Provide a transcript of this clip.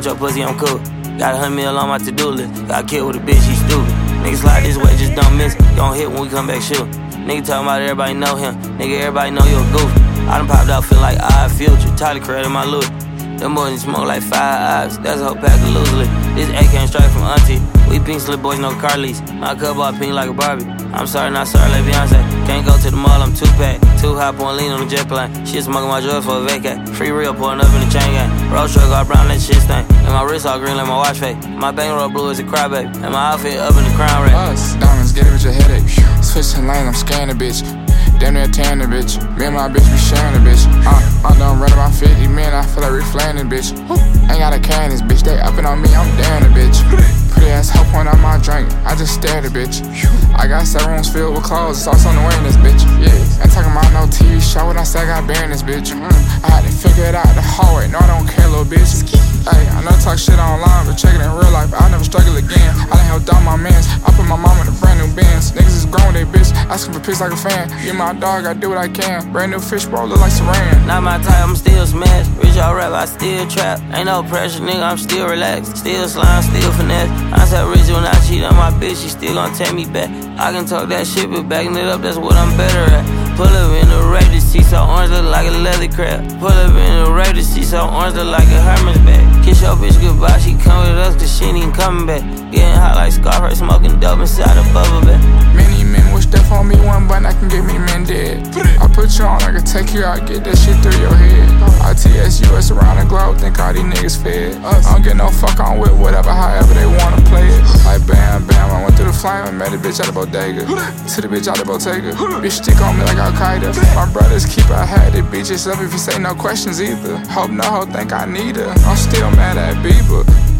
want your pussy, I'm cool. Got 100 mil on my to-do list. Got killed with a bitch, she stupid. Niggas slide this way, just don't miss it. Gon' hit when we come back, shoot. Nigga talking about everybody know him. Nigga, everybody know you a goof. I done popped out, feel like Odd Future. Tyler created my look. Them boys smoke like 5 eyes. That's a whole pack of loosely. This A came straight from auntie. We pink slip boys, no car lease. My cup all pink like a Barbie. I'm sorry, not sorry like Beyonce. Can't go to the mall, I'm 2-pack. 2 hop on lean on the jet plane. Shit smoking my drugs for a vacate. Free real pulling up in the chain gang. Road truck all brown, that shit stain. And my wrist all green like my watch face. My bankroll blue as a crybaby. And my outfit up in the crown rack. Us, diamonds, get it with your headache. Switching lanes, I'm scanning, bitch. Damn near tan the bitch. Me and my bitch be sharing the bitch. I'm done running my 50 man, I feel like reflaying the bitch. Ain't got a can this bitch, they upping on me, I'm daring the bitch. Pretty ass hoe point out my drink, I just stare the bitch. I got 7 rooms filled with clothes, it's also on the way in this bitch. Yeah, ain't talking about no TV show when I say I got bear in this bitch. I had to figure it out the hard way, no I don't care little bitch. Ay, I know talk shit online, but check it in real life, I'll never struggle again. I done helped out my mans, I put my mom in a brand new Benz. Niggas is grown, they bitch, asking for pics like a fan. You my dog, I do what I can. Brand new fish bowl, look like Saran. Not my type, I'm still smashed. Rich all rap, I still trap. Ain't no pressure, nigga, I'm still relaxed. Still slime, still finesse. I said rich when I cheat on my bitch, she still gon' take me back. I can talk that shit, but backing it up, that's what I'm better at. Pull up in the Raider, see so orange look like a leather crab. Pull up in the Raider, see so orange look like a Hermes bag. Kiss your bitch goodbye, she come with us cause she ain't even coming back. Getting hot like Scarface, smoking dope inside a bubble bag. Many men wish death on me, one button I can get me men dead. I put you on, I can take you out, get that shit through your head. ITS-US around the globe, think all these niggas fed. I don't get no fuck on with whatever, however they wanna play it. Like bam, bam, I went through the flame and met a bitch at the bodega. To the bitch out the Bottega. Bitch stick on me like Al-Qaeda. My brothers keep I had it, beat yourself if you say no questions either. Hope no hoe think I need her, I'm still mad at Bieber.